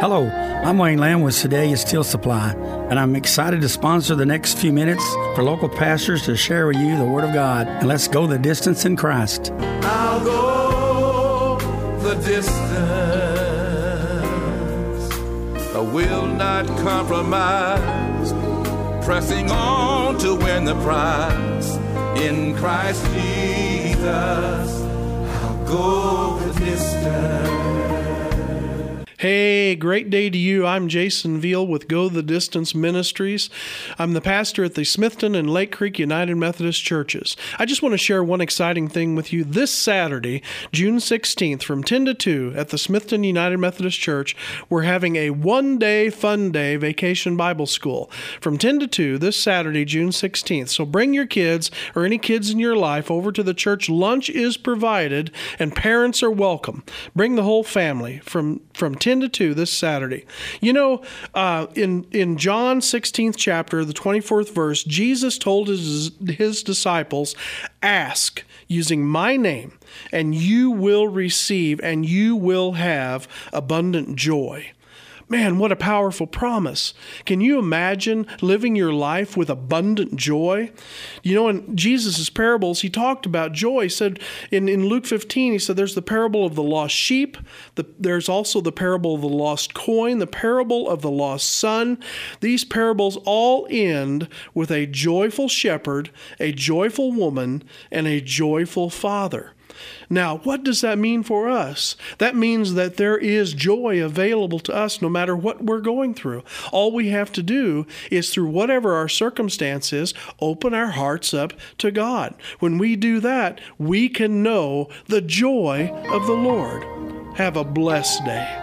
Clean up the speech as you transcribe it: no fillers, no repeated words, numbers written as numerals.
Hello, I'm Wayne Lamb with Sedalia Steel Supply, and I'm excited to sponsor the next few minutes for local pastors to share with you the Word of God. And let's go the distance in Christ. I'll go the distance. I will not compromise, pressing on to win the prize. In Christ Jesus, I'll go the distance. Hey, great day to you. I'm Jason Veal with Go the Distance Ministries. I'm the pastor at the Smithton and Lake Creek United Methodist Churches. I just want to share one exciting thing with you. This Saturday, June 16th, from 10 to 2 at the Smithton United Methodist Church, we're having a one-day fun day vacation Bible school from 10 to 2 this Saturday, June 16th. So bring your kids or any kids in your life over to the church. Lunch is provided and parents are welcome. Bring the whole family from 10 to 2 this Saturday. You know, in John 16th chapter, the 24th verse, Jesus told his disciples, ask using my name, and you will receive, and you will have abundant joy. Man, what a powerful promise. Can you imagine living your life with abundant joy? You know, in Jesus' parables, he talked about joy. He said in Luke 15, he said there's the parable of the lost sheep. There's also the parable of the lost coin, the parable of the lost son. These parables all end with a joyful shepherd, a joyful woman, and a joyful father. Now, what does that mean for us? That means that there is joy available to us no matter what we're going through. All we have to do is, through whatever our circumstance is, open our hearts up to God. When we do that, we can know the joy of the Lord. Have a blessed day.